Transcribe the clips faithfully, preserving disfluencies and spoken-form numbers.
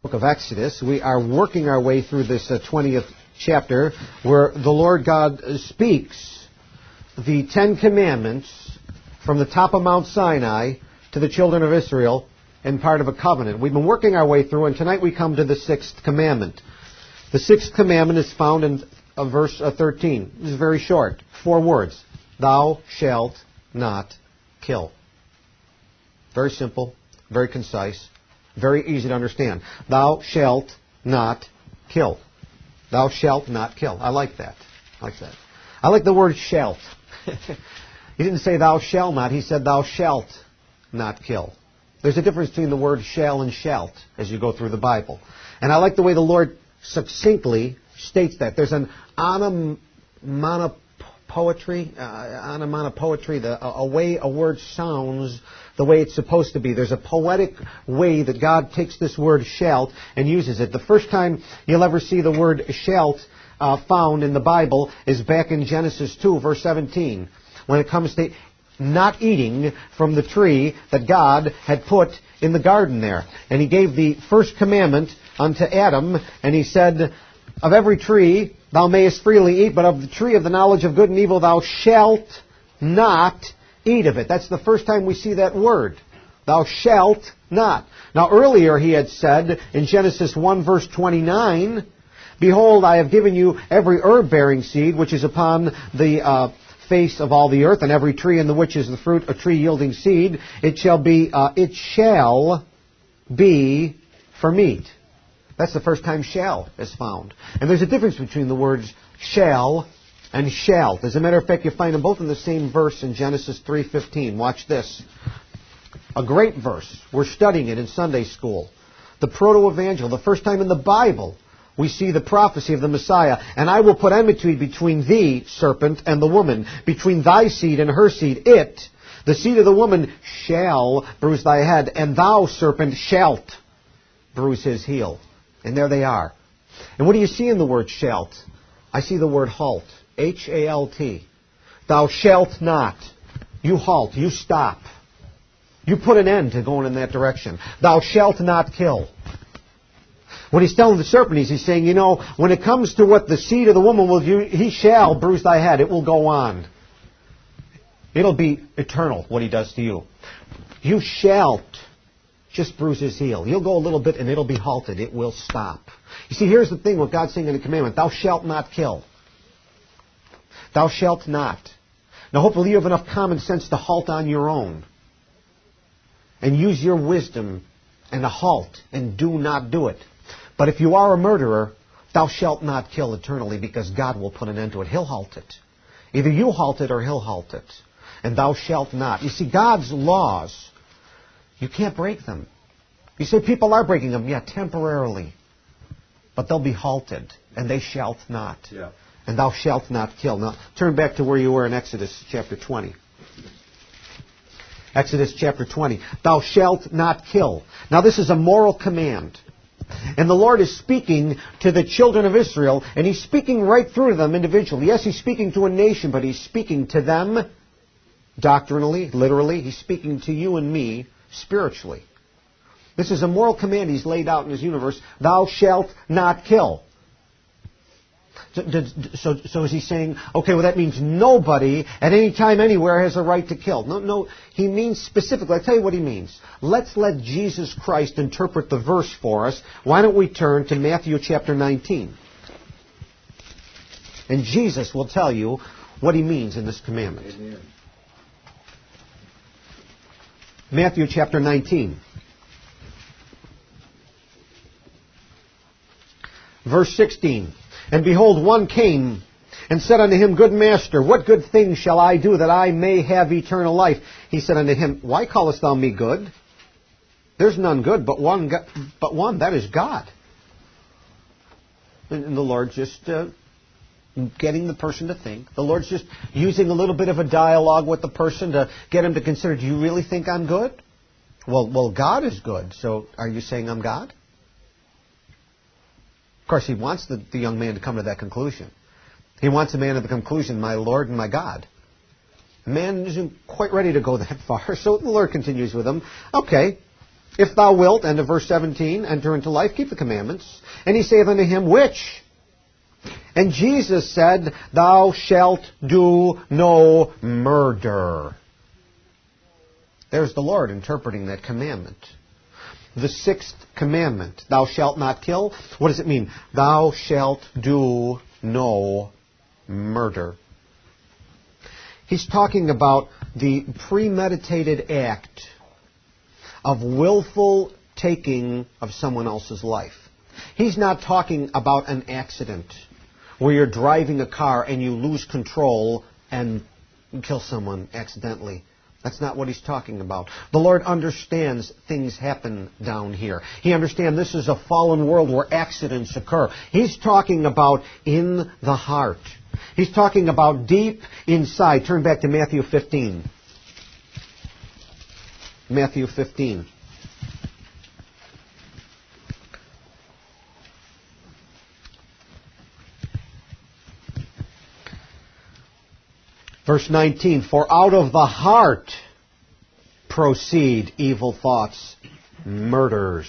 Of Exodus. We are working our way through this uh, twentieth chapter where the Lord God speaks the Ten Commandments from the top of Mount Sinai to the children of Israel in part of a covenant. We've been working our way through, and tonight we come to the sixth commandment. The sixth commandment is found in uh, verse uh, thirteen. This is very short. Four words. Thou shalt not kill. Very simple, very concise. Very easy to understand. Thou shalt not kill. Thou shalt not kill. I like that. I like that. I like the word shalt. He didn't say thou shalt not. He said thou shalt not kill. There's a difference between the word shall and shalt as you go through the Bible. And I like the way the Lord succinctly states that. There's an onomatopoetry, uh, onomatopoetry, the, a, a way a word sounds the way it's supposed to be. There's a poetic way that God takes this word shalt and uses it. The first time you'll ever see the word shalt uh, found in the Bible is back in Genesis two, verse seventeen, when it comes to not eating from the tree that God had put in the garden there. And He gave the first commandment unto Adam, and He said, of every tree thou mayest freely eat, but of the tree of the knowledge of good and evil thou shalt not eat of it. That's the first time we see that word. Thou shalt not. Now earlier He had said in Genesis one verse twenty-nine, behold, I have given you every herb-bearing seed which is upon the uh, face of all the earth, and every tree in the which is the fruit, a tree yielding seed, it shall be, uh, it shall be for meat. That's the first time shall is found. And there's a difference between the words shall and shalt. As a matter of fact, you find them both in the same verse in Genesis three fifteen. Watch this. A great verse. We're studying it in Sunday school. The proto-evangel, the first time in the Bible we see the prophecy of the Messiah. And I will put enmity between thee, serpent, and the woman, between thy seed and her seed. It, the seed of the woman, shall bruise thy head, and thou, serpent, shalt bruise his heel. And there they are. And what do you see in the word shalt? I see the word halt. H A L T. Thou shalt not. You halt. You stop. You put an end to going in that direction. Thou shalt not kill. When He's telling the serpent, He's saying, you know, when it comes to what the seed of the woman will do, he shall bruise thy head. It will go on. It'll be eternal, what he does to you. You shalt just bruise his heel. You'll go a little bit and it'll be halted. It will stop. You see, here's the thing, what God's saying in the commandment. Thou shalt not kill. Thou shalt not. Now hopefully you have enough common sense to halt on your own. And use your wisdom and to halt and do not do it. But if you are a murderer, thou shalt not kill eternally, because God will put an end to it. He'll halt it. Either you halt it or He'll halt it. And thou shalt not. You see, God's laws, you can't break them. You say people are breaking them. Yeah, temporarily. But they'll be halted. And they shalt not. Yeah. And thou shalt not kill. Now, turn back to where you were in Exodus chapter twenty. Exodus chapter twenty. Thou shalt not kill. Now, this is a moral command. And the Lord is speaking to the children of Israel, and He's speaking right through to them individually. Yes, He's speaking to a nation, but He's speaking to them doctrinally, literally. He's speaking to you and me spiritually. This is a moral command He's laid out in His universe. Thou shalt not kill. So, so, so is He saying, okay, well that means nobody at any time, anywhere has a right to kill? No, no, He means specifically. I'll tell you what He means. Let's let Jesus Christ interpret the verse for us. Why don't we turn to Matthew chapter nineteen? And Jesus will tell you what He means in this commandment. Amen. Matthew chapter nineteen. Verse sixteen. And behold, one came and said unto Him, Good Master, what good thing shall I do that I may have eternal life? He said unto him, Why callest thou me good? There's none good but one, but one, that is God. And the Lord just uh, getting the person to think. The Lord's just using a little bit of a dialogue with the person to get him to consider, do you really think I'm good? Well, well, God is good, so are you saying I'm God? Of course, He wants the, the young man to come to that conclusion. He wants a man to the conclusion, my Lord and my God. The man isn't quite ready to go that far, so the Lord continues with him. Okay, If thou wilt, end of verse seventeen, enter into life, keep the commandments. And he saith unto him, which? And Jesus said, thou shalt do no murder. There's the Lord interpreting that commandment. The sixth commandment, thou shalt not kill. What does it mean? Thou shalt do no murder. He's talking about the premeditated act of willful taking of someone else's life. He's not talking about an accident where you're driving a car and you lose control and kill someone accidentally. That's not what he's talking about. The Lord understands things happen down here. He understands this is a fallen world where accidents occur. He's talking about in the heart. He's talking about deep inside. Turn back to Matthew fifteen. Matthew fifteen. Verse nineteen, for out of the heart proceed evil thoughts, murders.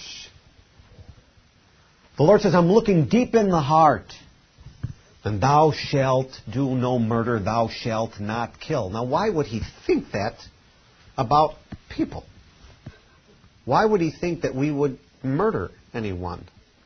The Lord says, I'm looking deep in the heart. And thou shalt do no murder, thou shalt not kill. Now, why would he think that about people? Why would he think that we would murder anyone?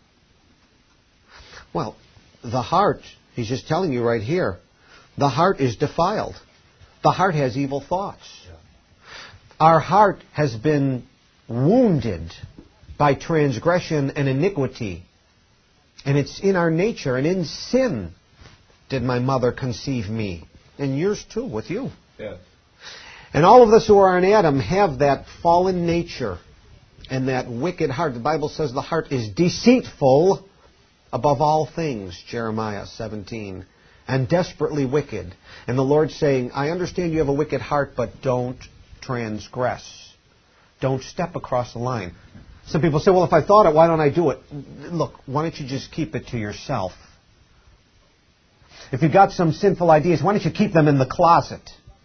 Well, the heart, he's just telling you right here, the heart is defiled. The heart has evil thoughts. Our heart has been wounded by transgression and iniquity. And it's in our nature, and in sin did my mother conceive me. And yours too, with you. Yes. And all of us who are in Adam have that fallen nature and that wicked heart. The Bible says the heart is deceitful above all things, Jeremiah seventeen, and desperately wicked. And the Lord's saying, I understand you have a wicked heart, but don't transgress. Don't step across the line. Some people say, well, if I thought it, why don't I do it? Look, why don't you just keep it to yourself? If you've got some sinful ideas, why don't you keep them in the closet?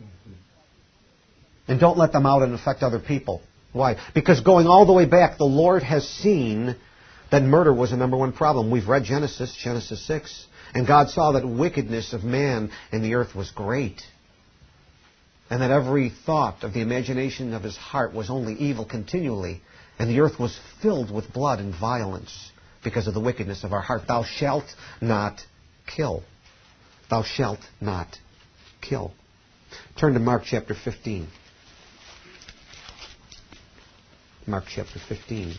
And don't let them out and affect other people. Why? Because going all the way back, the Lord has seen that murder was the number one problem. We've read Genesis, Genesis six, and God saw that wickedness of man in the earth was great. And that every thought of the imagination of his heart was only evil continually. And the earth was filled with blood and violence because of the wickedness of our heart. Thou shalt not kill. Thou shalt not kill. Turn to Mark chapter fifteen. Mark chapter fifteen.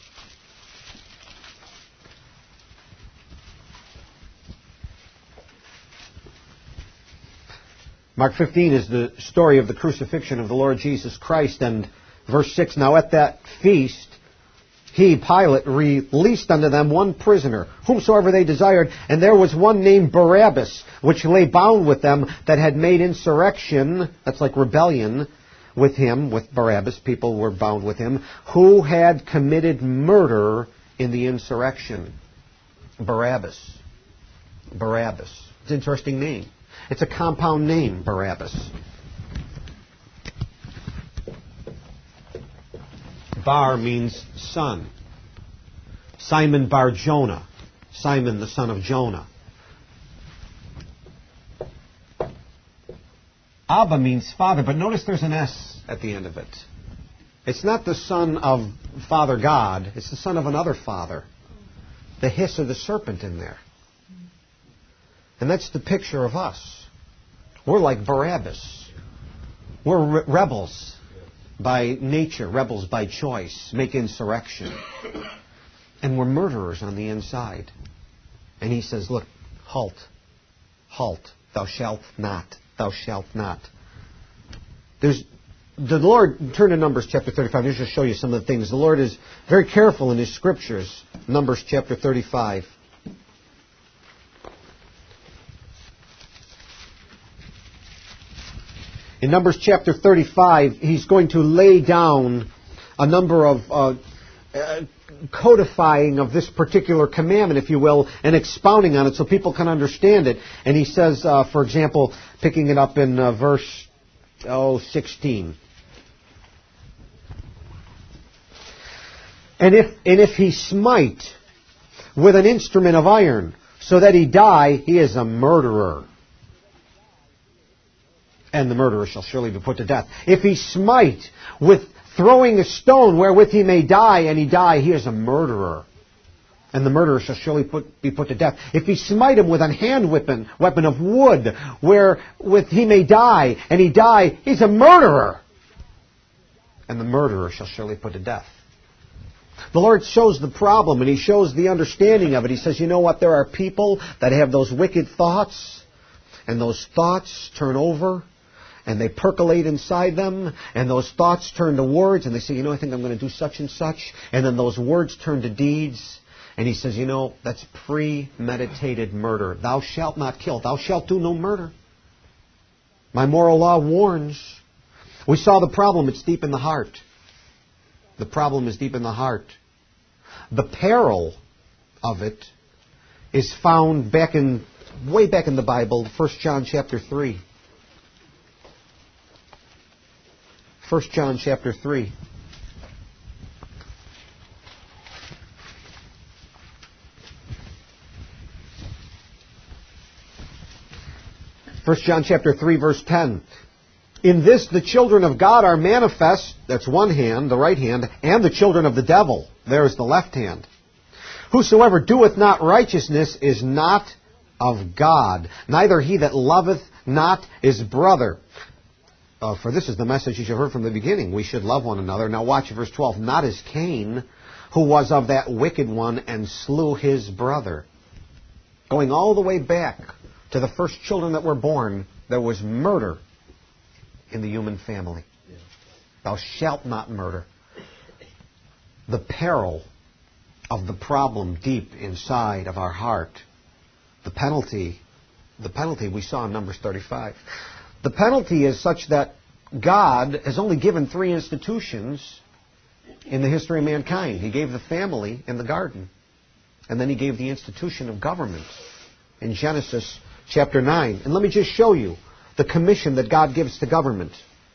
Mark fifteen is the story of the crucifixion of the Lord Jesus Christ. And verse six, now at that feast, he, Pilate, released unto them one prisoner, whomsoever they desired, and there was one named Barabbas, which lay bound with them, that had made insurrection, that's like rebellion, with him, with Barabbas, people were bound with him, who had committed murder in the insurrection. Barabbas. Barabbas. It's an interesting name. It's a compound name, Barabbas. Bar means son. Simon Bar Jonah. Simon the son of Jonah. Abba means father, but notice there's an S at the end of it. It's not the son of Father God. It's the son of another father. The hiss of the serpent in there. And that's the picture of us. We're like Barabbas. We're re- rebels by nature, rebels by choice, make insurrection. And we're murderers on the inside. And he says, look, halt, halt, thou shalt not, thou shalt not. There's, the Lord, turn to Numbers chapter thirty-five, just to show you some of the things. The Lord is very careful in His scriptures. Numbers chapter thirty-five. In Numbers chapter thirty-five, He's going to lay down a number of uh, uh, codifying of this particular commandment, if you will, and expounding on it so people can understand it. And He says, uh, for example, picking it up in uh, verse oh, sixteen. And if, and if he smite with an instrument of iron, so that he die, he is a murderer. And the murderer shall surely be put to death. If he smite with throwing a stone wherewith he may die, and he die, he is a murderer. And the murderer shall surely put, be put to death. If he smite him with an hand weapon, weapon of wood, wherewith he may die, and he die, he's a murderer. And the murderer shall surely put to death. The Lord shows the problem, and He shows the understanding of it. He says, you know what? There are people that have those wicked thoughts, and those thoughts turn over, and they percolate inside them, and those thoughts turn to words, and they say, you know, I think I'm going to do such and such, and then those words turn to deeds. And He says, you know, that's premeditated murder. Thou shalt not kill. Thou shalt do no murder. My moral law warns. We saw the problem. It's deep in the heart. The problem is deep in the heart. The peril of it is found back in, way back in the Bible, First John chapter three. First John chapter three. First John chapter three, verse ten. In this the children of God are manifest, that's one hand, the right hand, and the children of the devil, there's the left hand. Whosoever doeth not righteousness is not of God, neither he that loveth not his brother. Uh, for this is the message you should have heard from the beginning. We should love one another. Now watch verse twelve. Not as Cain, who was of that wicked one and slew his brother. Going all the way back to the first children that were born, there was murder in the human family. Yeah. Thou shalt not murder. The peril of the problem deep inside of our heart. The penalty, the penalty we saw in Numbers thirty-five. The penalty is such that God has only given three institutions in the history of mankind. He gave the family in the garden. And then He gave the institution of government in Genesis chapter nine. And let me just show you the commission that God gives to government,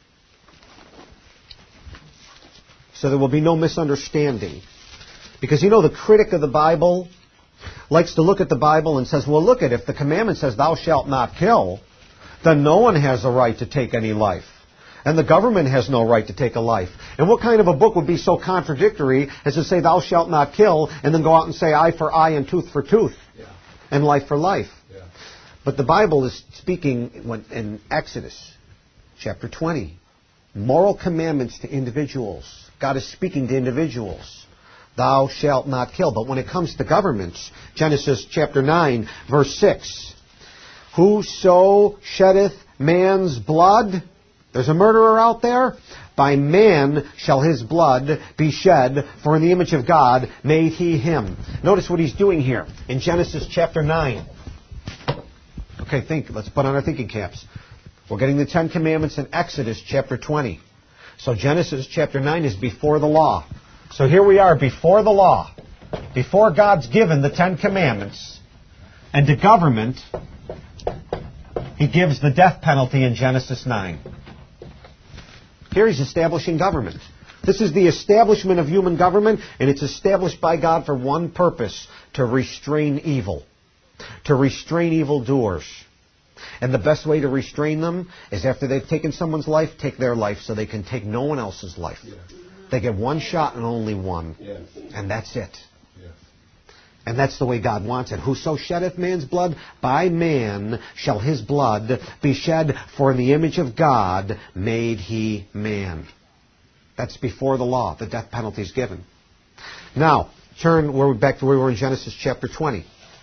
so there will be no misunderstanding. Because you know the critic of the Bible likes to look at the Bible and says, well, look at, if the commandment says thou shalt not kill, then no one has a right to take any life. And the government has no right to take a life. And what kind of a book would be so contradictory as to say thou shalt not kill and then go out and say eye for eye and tooth for tooth, yeah, and life for life? Yeah. But the Bible is speaking in Exodus chapter twenty. Moral commandments to individuals. God is speaking to individuals. Thou shalt not kill. But when it comes to governments, Genesis chapter nine, verse six. Whoso sheddeth man's blood, there's a murderer out there, by man shall his blood be shed, for in the image of God made He him. Notice what He's doing here in Genesis chapter nine. Okay, think. Let's put on our thinking caps. We're getting the Ten Commandments in Exodus chapter twenty. So Genesis chapter nine is before the law. So here we are before the law. Before God's given the Ten Commandments. And to government, He gives the death penalty in Genesis nine. Here He's establishing government. This is the establishment of human government, and it's established by God for one purpose: to restrain evil. To restrain evildoers. And the best way to restrain them is after they've taken someone's life, take their life so they can take no one else's life. Yeah. They get one shot and only one. Yes. And that's it. Yes. And that's the way God wants it. Whoso sheddeth man's blood, by man shall his blood be shed, for in the image of God made He man. That's before the law. The death penalty is given. Now, turn where we're back to where we were in Genesis chapter twenty.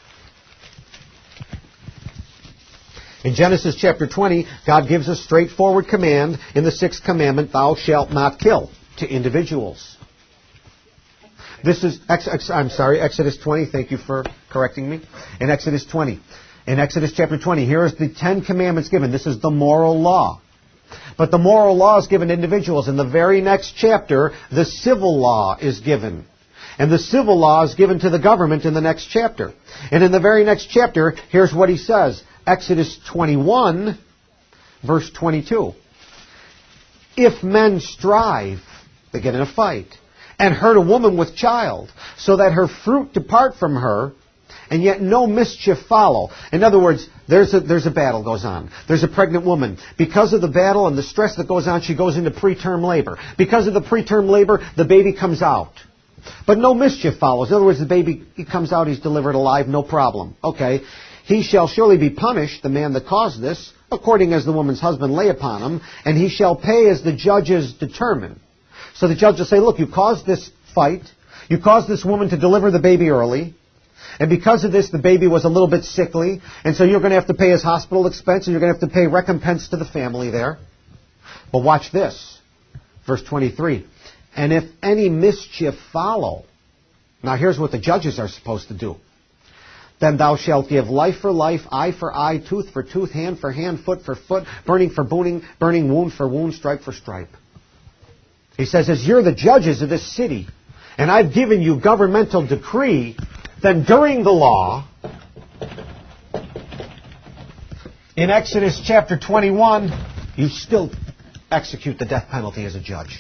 In Genesis chapter twenty, God gives a straightforward command in the sixth commandment, thou shalt not kill, to individuals. This is, ex, ex, I'm sorry, Exodus twenty. Thank you for correcting me. In Exodus twenty. In Exodus chapter twenty, here is the Ten Commandments given. This is the moral law. But the moral law is given to individuals. In the very next chapter, the civil law is given. And the civil law is given to the government in the next chapter. And in the very next chapter, here's what he says. Exodus twenty-one, verse twenty-two. If men strive, they get in a fight, and hurt a woman with child, so that her fruit depart from her, and yet no mischief follow. In other words, there's a, there's a battle goes on. There's a pregnant woman. Because of the battle and the stress that goes on, she goes into preterm labor. Because of the preterm labor, the baby comes out. But no mischief follows. In other words, the baby he comes out, he's delivered alive, no problem. Okay. He shall surely be punished, the man that caused this, according as the woman's husband lay upon him, and he shall pay as the judges determine. So the judge will say, look, you caused this fight. You caused this woman to deliver the baby early. And because of this, the baby was a little bit sickly. And so you're going to have to pay his hospital expense, and you're going to have to pay recompense to the family there. But watch this. Verse twenty-three. And if any mischief follow. Now here's what the judges are supposed to do. Then thou shalt give life for life, eye for eye, tooth for tooth, hand for hand, foot for foot, burning for burning, burning wound for wound, stripe for stripe. He says, as you're the judges of this city, and I've given you governmental decree, then during the law, in Exodus chapter twenty-one, you still execute the death penalty as a judge.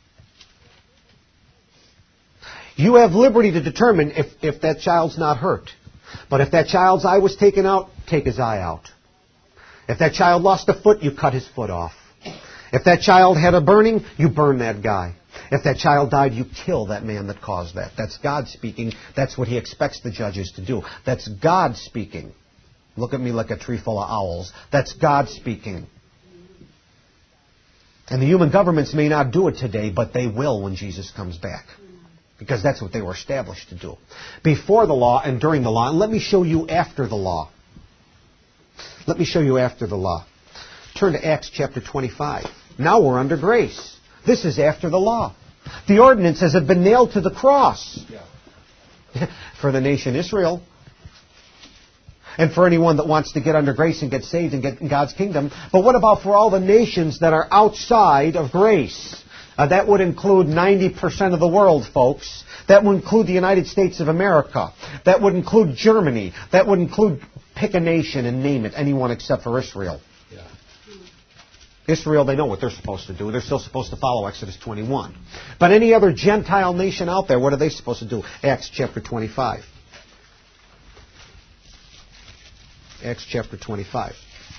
You have liberty to determine if, if that child's not hurt. But if that child's eye was taken out, take his eye out. If that child lost a foot, you cut his foot off. If that child had a burning, you burn that guy. If that child died, you kill that man that caused that. That's God speaking. That's what he expects the judges to do. That's God speaking. Look at me like a tree full of owls. That's God speaking. And the human governments may not do it today, but they will when Jesus comes back. Because that's what they were established to do. Before the law and during the law. And let me show you after the law. Let me show you after the law. Turn to Acts chapter twenty-five. Now we're under grace. This is after the law. The ordinances have been nailed to the cross. Yeah. For the nation Israel. And for anyone that wants to get under grace and get saved and get in God's kingdom. But what about for all the nations that are outside of grace? Uh, that would include ninety percent of the world, folks. That would include the United States of America. That would include Germany. That would include, pick a nation and name it, anyone except for Israel. Yeah. Israel, they know what they're supposed to do. They're still supposed to follow Exodus twenty-one. But any other Gentile nation out there, what are they supposed to do? Acts chapter twenty-five. Acts chapter twenty-five.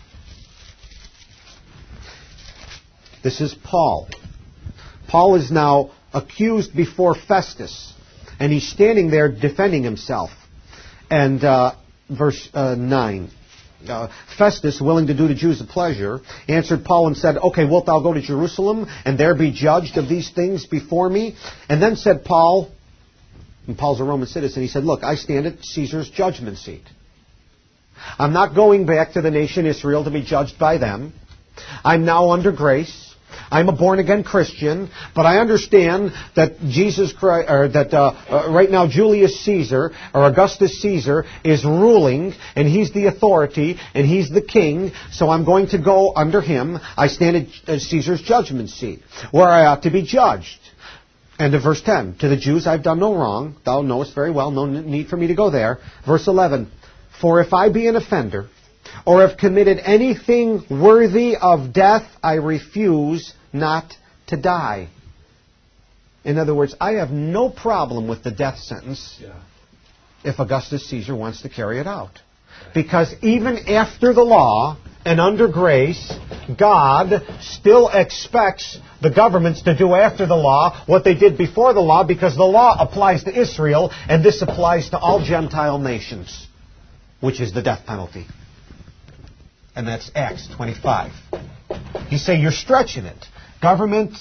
This is Paul. Paul is now accused before Festus, and he's standing there defending himself. And uh, verse uh, nine, uh, Festus, willing to do the Jews a pleasure, answered Paul and said, okay, wilt thou go to Jerusalem, and there be judged of these things before me? And then said Paul, and Paul's a Roman citizen, he said, look, I stand at Caesar's judgment seat. I'm not going back to the nation Israel to be judged by them. I'm now under grace. I'm a born-again Christian, but I understand that Jesus Christ, or that uh, uh, right now Julius Caesar, or Augustus Caesar, is ruling, and he's the authority, and he's the king, so I'm going to go under him. I stand at Caesar's judgment seat, where I ought to be judged. End of verse ten. To the Jews I've done no wrong. Thou knowest very well, no need for me to go there. Verse eleven. For if I be an offender, or have committed anything worthy of death, I refuse not to die. In other words, I have no problem with the death sentence yeah. if Augustus Caesar wants to carry it out. Because even after the law and under grace, God still expects the governments to do after the law what they did before the law, because the law applies to Israel, and this applies to all Gentile nations, which is the death penalty. And that's Acts twenty-five. You say you're stretching it. Government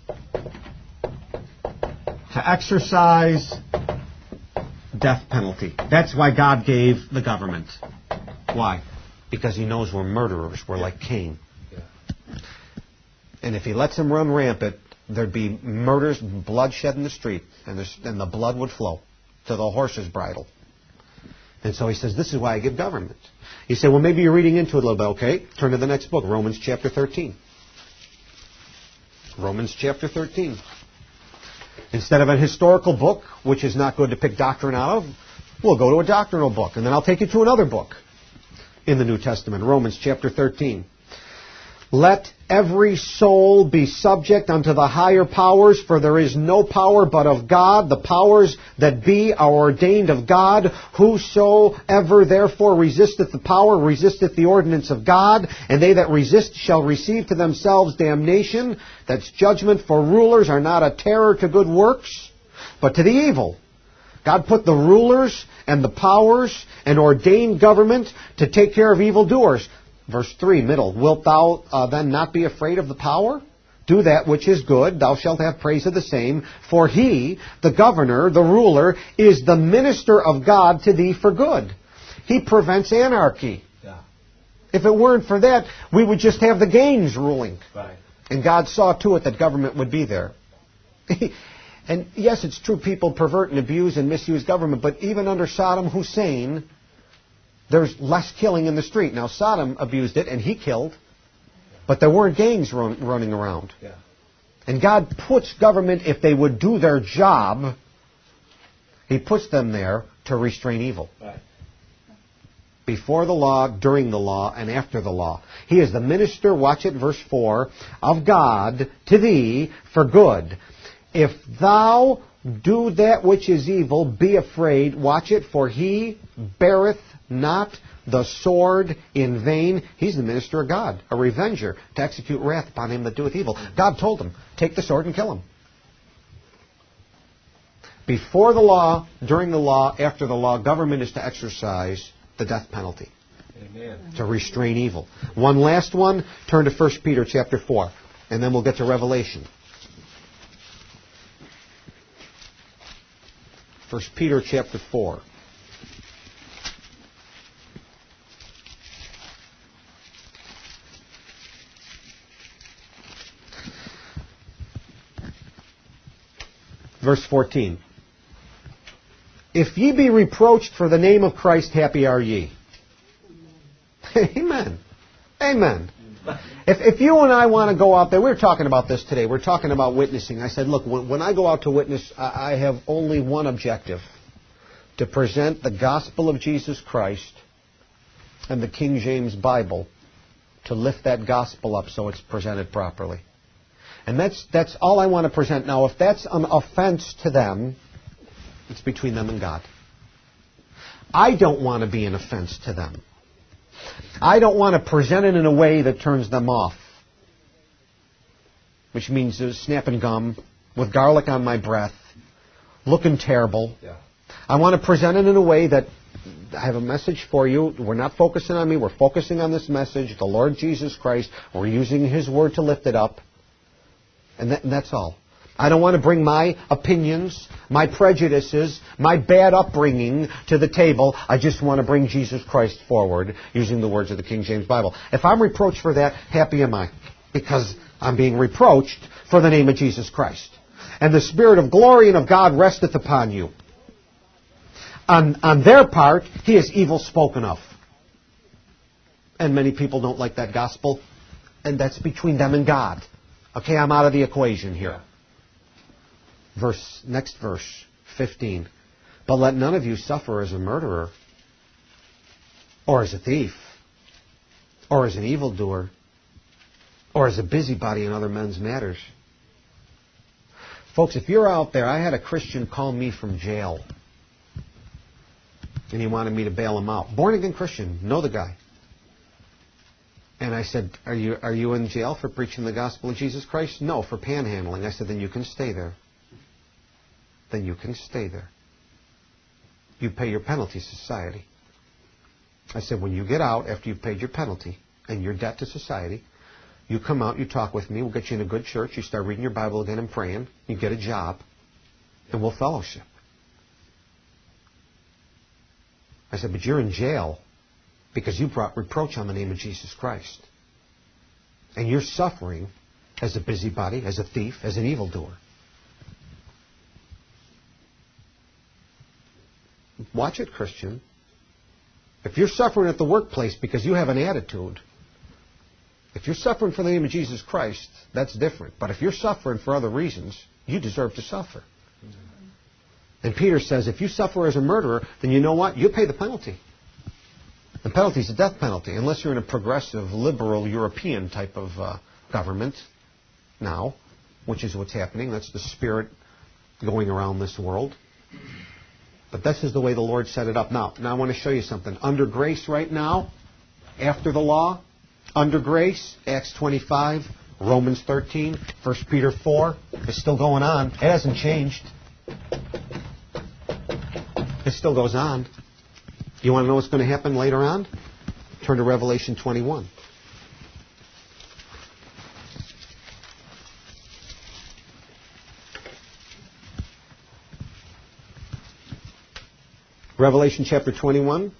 to exercise death penalty. That's why God gave the government. Why? Because he knows we're murderers. We're like Cain. And if he lets them run rampant, there'd be murders, bloodshed in the street, and, and the blood would flow to the horse's bridle. And so he says, this is why I give government. You say, well, maybe you're reading into it a little bit. Okay, turn to the next book, Romans chapter thirteen. Romans chapter thirteen. Instead of a historical book, which is not good to pick doctrine out of, we'll go to a doctrinal book. And then I'll take you to another book in the New Testament, Romans chapter thirteen. Let every soul be subject unto the higher powers, for there is no power but of God. The powers that be are ordained of God. Whosoever therefore resisteth the power resisteth the ordinance of God, and they that resist shall receive to themselves damnation. That's judgment, for rulers are not a terror to good works, but to the evil. God put the rulers and the powers and ordained government to take care of evildoers. Verse three, middle. Wilt thou uh, then not be afraid of the power? Do that which is good, thou shalt have praise of the same. For he, the governor, the ruler, is the minister of God to thee for good. He prevents anarchy. Yeah. If it weren't for that, we would just have the gangs ruling. Right. And God saw to it that government would be there. And yes, it's true, people pervert and abuse and misuse government, but even under Saddam Hussein, there's less killing in the street. Now, Saddam abused it, and he killed, but there weren't gangs run, running around. Yeah. And God puts government, if they would do their job, He puts them there to restrain evil. Right. Before the law, during the law, and after the law. He is the minister, watch it, verse four, of God to thee for good. If thou do that which is evil, be afraid, watch it, for he beareth not the sword in vain. He's the minister of God, a revenger, to execute wrath upon him that doeth evil. God told him, take the sword and kill him. Before the law, during the law, after the law, government is to exercise the death penalty. Amen. To restrain evil. One last one, turn to First Peter chapter four, and then we'll get to Revelation. First Peter chapter four. Verse fourteen. If ye be reproached for the name of Christ, happy are ye. Amen. Amen. If, if you and I want to go out there, we were talking about this today. We're talking about witnessing. I said, look, when, when I go out to witness, I, I have only one objective. To present the gospel of Jesus Christ and the King James Bible, to lift that gospel up so it's presented properly. And that's that's all I want to present. Now, if that's an offense to them, it's between them and God. I don't want to be an offense to them. I don't want to present it in a way that turns them off. Which means uh, snapping gum, with garlic on my breath, looking terrible. Yeah. I want to present it in a way that I have a message for you. We're not focusing on me. We're focusing on this message, the Lord Jesus Christ. We're using His Word to lift it up. And, that, and that's all. I don't want to bring my opinions, my prejudices, my bad upbringing to the table. I just want to bring Jesus Christ forward using the words of the King James Bible. If I'm reproached for that, happy am I. Because I'm being reproached for the name of Jesus Christ. And the Spirit of glory and of God resteth upon you. On, on their part, He is evil spoken of. And many people don't like that gospel. And that's between them and God. Okay, I'm out of the equation here. Verse, next verse, fifteen. But let none of you suffer as a murderer, or as a thief, or as an evildoer, or as a busybody in other men's matters. Folks, if you're out there, I had a Christian call me from jail. And he wanted me to bail him out. Born again Christian, know the guy. And I said, are you are you in jail for preaching the gospel of Jesus Christ? No, for panhandling. I said, then you can stay there. Then you can stay there. You pay your penalty to society. I said, when you get out, after you've paid your penalty and your debt to society, you come out, you talk with me, we'll get you in a good church, you start reading your Bible again and praying, you get a job, and we'll fellowship. I said, but you're in jail because you brought reproach on the name of Jesus Christ. And you're suffering as a busybody, as a thief, as an evildoer. Watch it, Christian. If you're suffering at the workplace because you have an attitude, if you're suffering for the name of Jesus Christ, that's different. But if you're suffering for other reasons, you deserve to suffer. And Peter says, if you suffer as a murderer, then you know what? You pay the penalty. The penalty is a death penalty, unless you're in a progressive, liberal, European type of uh, government now, which is what's happening. That's the spirit going around this world. But this is the way the Lord set it up. Now, now I want to show you something. Under grace right now, after the law, under grace, Acts twenty-five, Romans thirteen, First Peter four, it's still going on. It hasn't changed. It still goes on. You want to know what's going to happen later on? Turn to Revelation twenty-one. Revelation chapter twenty-one,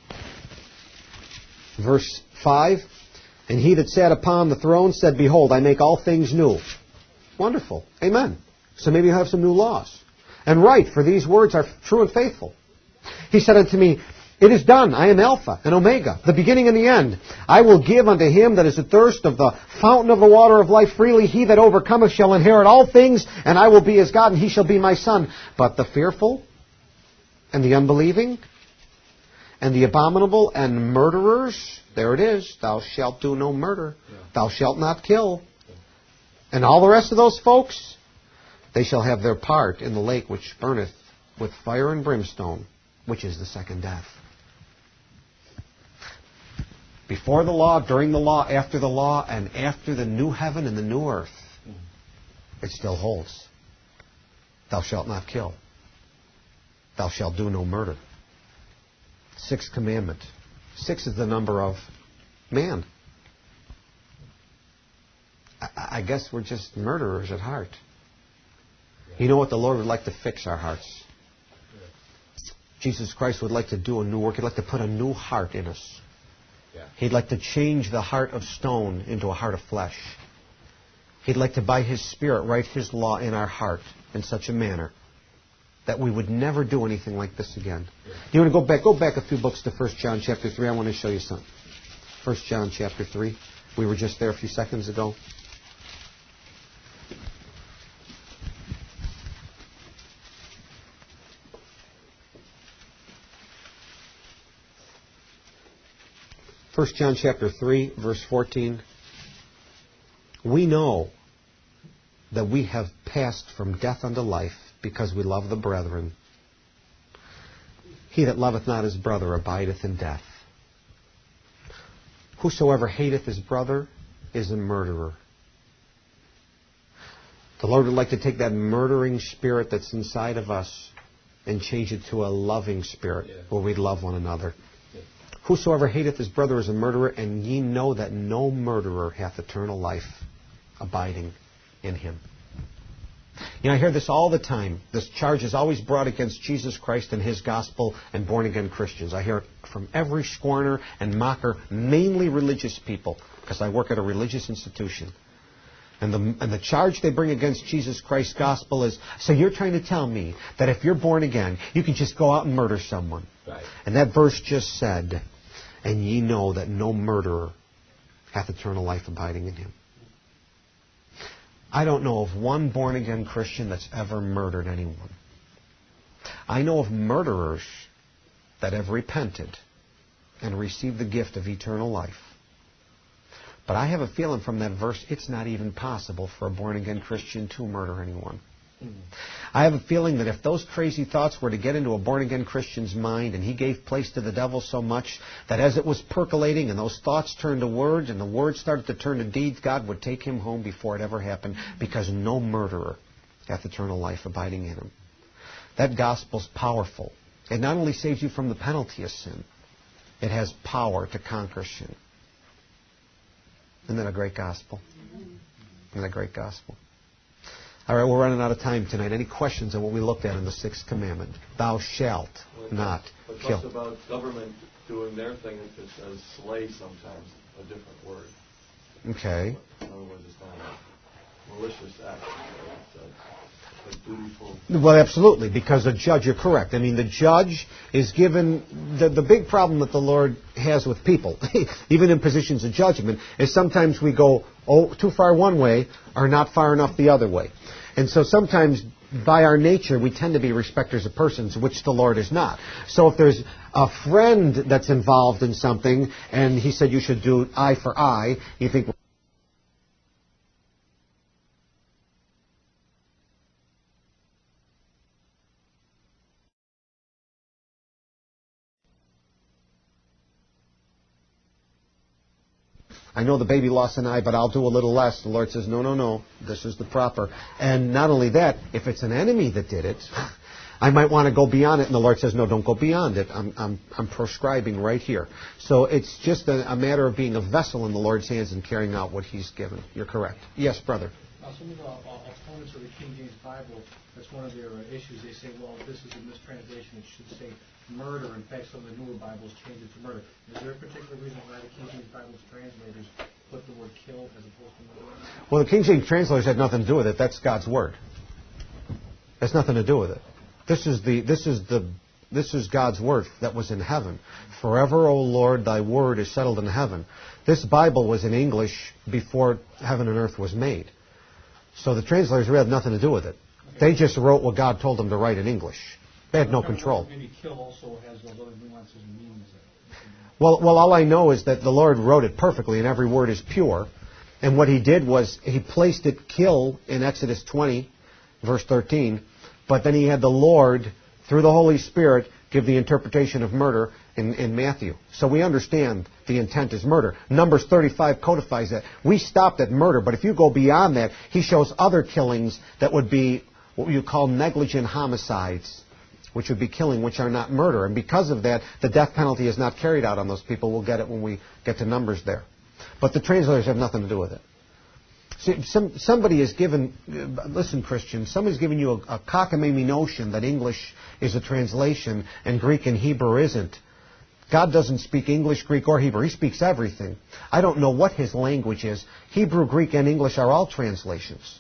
verse five. And he that sat upon the throne said, Behold, I make all things new. Wonderful. Amen. So maybe you have some new laws. And right, for these words are true and faithful. He said unto me, It is done. I am Alpha and Omega, the beginning and the end. I will give unto him that is athirst of the fountain of the water of life freely. He that overcometh shall inherit all things, and I will be his God, and he shall be my son. But the fearful, and the unbelieving, and the abominable, and murderers, there it is, thou shalt do no murder, yeah. Thou shalt not kill. Yeah. And all the rest of those folks, they shall have their part in the lake which burneth with fire and brimstone, which is the second death. Before the law, during the law, after the law, and after the new heaven and the new earth, it still holds. Thou shalt not kill. Thou shalt do no murder. Sixth commandment. Six is the number of man. I, I guess we're just murderers at heart. You know what? The Lord would like to fix our hearts. Jesus Christ would like to do a new work. He'd like to put a new heart in us. He'd like to change the heart of stone into a heart of flesh. He'd like to, by His Spirit, write His law in our heart in such a manner that we would never do anything like this again. Yeah. You want to go back? Go back a few books to First John chapter three. I want to show you something. First John chapter three. We were just there a few seconds ago. First John chapter three, verse fourteen. We know that we have passed from death unto life, because we love the brethren. He that loveth not his brother abideth in death. Whosoever hateth his brother is a murderer. The Lord would like to take that murdering spirit that's inside of us and change it to a loving spirit, yeah, where we love one another. Yeah. Whosoever hateth his brother is a murderer, and ye know that no murderer hath eternal life abiding in him. You know, I hear this all the time. This charge is always brought against Jesus Christ and His gospel and born-again Christians. I hear it from every scorner and mocker, mainly religious people, because I work at a religious institution. And the, and the charge they bring against Jesus Christ's gospel is, so you're trying to tell me that if you're born again, you can just go out and murder someone. Right. And that verse just said, and ye know that no murderer hath eternal life abiding in him. I don't know of one born-again Christian that's ever murdered anyone. I know of murderers that have repented and received the gift of eternal life. But I have a feeling from that verse, it's not even possible for a born-again Christian to murder anyone. Mm. I have a feeling that if those crazy thoughts were to get into a born-again Christian's mind, and he gave place to the devil so much that as it was percolating and those thoughts turned to words and the words started to turn to deeds, God would take him home before it ever happened, because no murderer hath eternal life abiding in him. That gospel's powerful. It not only saves you from the penalty of sin, it has power to conquer sin. Isn't that a great gospel? Isn't that a great gospel? All right, we're running out of time tonight. Any questions on what we looked at in the sixth commandment? Thou shalt well, not it kill. It talks about government doing their thing. It says slay sometimes, a different word. Okay. In other words, it's not a malicious act. It's a, a dutiful. Well, absolutely, because a judge, you're correct. I mean, the judge is given, the, the big problem that the Lord has with people, even in positions of judgment, is sometimes we go oh, too far one way or not far enough the other way. And so sometimes by our nature, we tend to be respecters of persons, which the Lord is not. So if there's a friend that's involved in something, and he said you should do eye for eye, you think... I know the baby lost an eye, but I'll do a little less. The Lord says, no, no, no, this is the proper. And not only that, if it's an enemy that did it, I might want to go beyond it. And the Lord says, no, don't go beyond it. I'm, I'm, I'm prescribing right here. So it's just a, a matter of being a vessel in the Lord's hands and carrying out what He's given. You're correct. Yes, brother. Now, some of the uh, opponents of the King James Bible, that's one of their uh, issues. They say, well, this is a mistranslation. It should say murder. In fact, some of the newer Bibles change it to murder. Is there a particular reason why the King James Bible's translators put the word killed as opposed to murder? Well, the King James translators had nothing to do with it. That's God's word. That's nothing to do with it. This is the this is the this is God's word that was in heaven. Forever, O Lord, thy word is settled in heaven. This Bible was in English before heaven and earth was made. So the translators really had nothing to do with it. They just wrote what God told them to write in English. They had no control. Maybe kill also has those other nuances and meanings. Well, well, all I know is that the Lord wrote it perfectly, and every word is pure. And what He did was He placed it kill in Exodus twenty, verse thirteen, but then He had the Lord, through the Holy Spirit, give the interpretation of murder in, in Matthew. So we understand the intent is murder. Numbers thirty-five codifies that. We stopped at murder, but if you go beyond that, He shows other killings that would be what you call negligent homicides, which would be killing, which are not murder. And because of that, the death penalty is not carried out on those people. We'll get it when we get to Numbers there. But the translators have nothing to do with it. See, some, somebody is given, listen, Christian, somebody's giving you a, a cockamamie notion that English is a translation and Greek and Hebrew isn't. God doesn't speak English, Greek, or Hebrew. He speaks everything. I don't know what His language is. Hebrew, Greek, and English are all translations.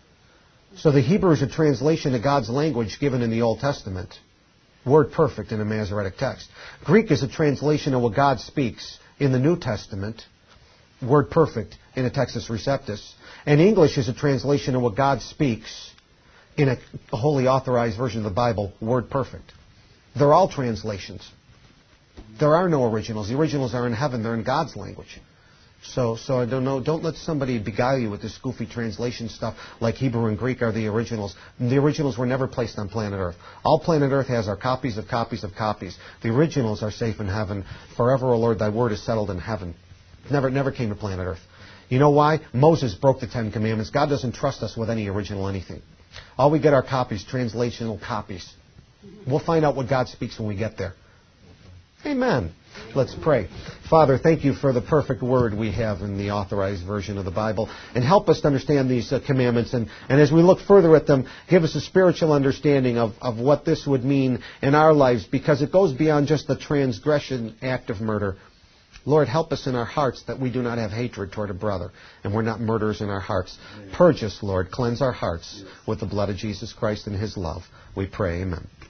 So the Hebrew is a translation of God's language given in the Old Testament. Word perfect in a Masoretic text. Greek is a translation of what God speaks in the New Testament. Word perfect in a Textus Receptus. And English is a translation of what God speaks in a wholly authorized version of the Bible. Word perfect. They're all translations. There are no originals. The originals are in heaven. They're in God's language. So, so I don't know. Don't let somebody beguile you with this goofy translation stuff like Hebrew and Greek are the originals. The originals were never placed on planet Earth. All planet Earth has are copies of copies of copies. The originals are safe in heaven. Forever, O Lord, thy word is settled in heaven. Never, never came to planet Earth. You know why? Moses broke the Ten Commandments. God doesn't trust us with any original anything. All we get are copies, translational copies. We'll find out what God speaks when we get there. Amen. Let's pray. Father, thank you for the perfect word we have in the authorized version of the Bible. And help us to understand these uh, commandments. And, and as we look further at them, give us a spiritual understanding of, of what this would mean in our lives, because it goes beyond just the transgression act of murder. Lord, help us in our hearts that we do not have hatred toward a brother, and we're not murderers in our hearts. Purge us, Lord. Cleanse our hearts with the blood of Jesus Christ and His love. We pray. Amen.